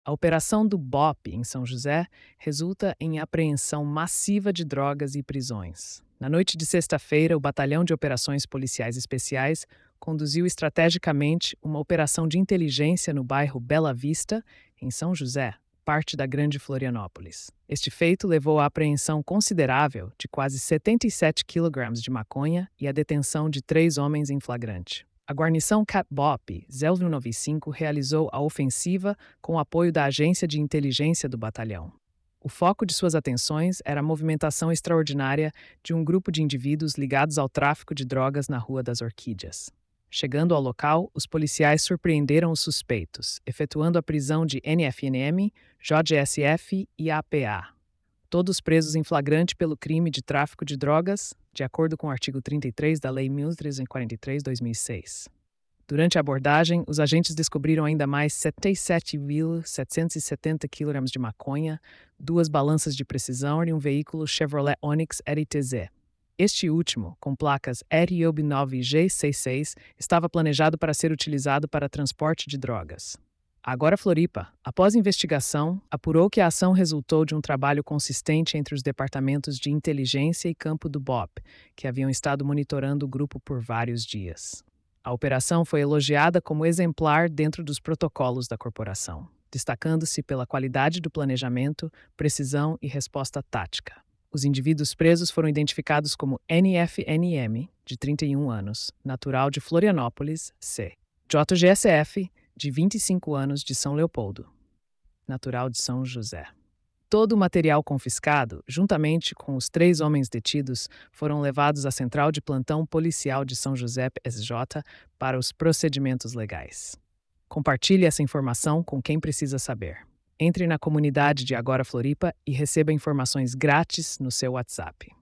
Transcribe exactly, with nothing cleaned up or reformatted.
A operação do B O P em São José resulta em apreensão massiva de drogas e prisões. Na noite de sexta-feira, o Batalhão de Operações Policiais Especiais conduziu estrategicamente uma operação de inteligência no bairro Bela Vista, em São José, parte da Grande Florianópolis. Este feito levou à apreensão considerável de quase setenta e sete quilogramas de maconha e à detenção de três homens em flagrante. A guarnição Cap B O P zero noventa e cinco realizou a ofensiva com o apoio da Agência de Inteligência do Batalhão. O foco de suas atenções era a movimentação extraordinária de um grupo de indivíduos ligados ao tráfico de drogas na Rua das Orquídeas. Chegando ao local, os policiais surpreenderam os suspeitos, efetuando a prisão de N F N M, J G S F e A P A. Todos presos em flagrante pelo crime de tráfico de drogas, de acordo com o artigo trinta e três da Lei mil trezentos e quarenta e três de dois mil e seis. Durante a abordagem, os agentes descobriram ainda mais setenta e sete mil setecentos e setenta quilogramas de maconha, duas balanças de precisão e um veículo Chevrolet Onix R T Z. Este último, com placas R I O B nove G sessenta e seis, estava planejado para ser utilizado para transporte de drogas. Agora Floripa, após investigação, apurou que a ação resultou de um trabalho consistente entre os departamentos de inteligência e campo do B O P, que haviam estado monitorando o grupo por vários dias. A operação foi elogiada como exemplar dentro dos protocolos da corporação, destacando-se pela qualidade do planejamento, precisão e resposta tática. Os indivíduos presos foram identificados como N F N M, de trinta e um anos, natural de Florianópolis, C. J G S F, de vinte e cinco anos, de São Leopoldo, natural de São José. Todo o material confiscado, juntamente com os três homens detidos, foram levados à Central de Plantão Policial de São José S J para os procedimentos legais. Compartilhe essa informação com quem precisa saber. Entre na comunidade de Agora Floripa e receba informações grátis no seu WhatsApp.